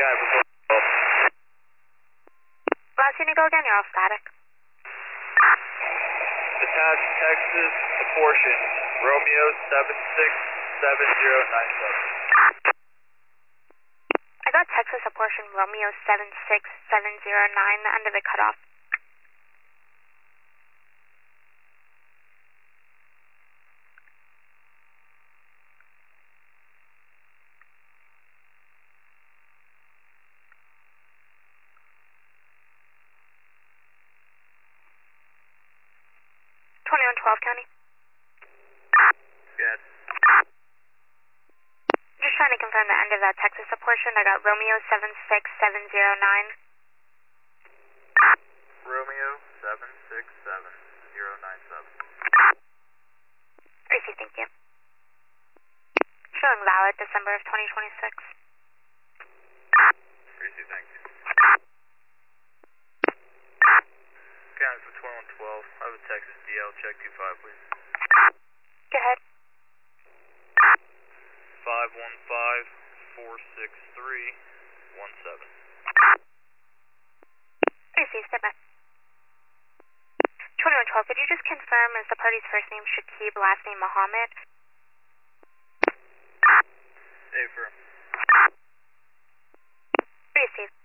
Sky before. Last unit, go again, you're all static. Detached Texas apportion, Romeo 767097. I got Texas apportion Romeo 76709, the end of the cutoff. County. Good. Just trying to confirm the end of that Texas apportion. I got Romeo 76709. Romeo 767097. Received, thank you. Showing valid December of 2026. Received, thank you. County for 1212. I have a Texas DL. Check 25, please. Go ahead. 515-463-17. Received, step back. 2112, could you just confirm, is the party's first name Shakib, last name Mohammed? Affirm. Received.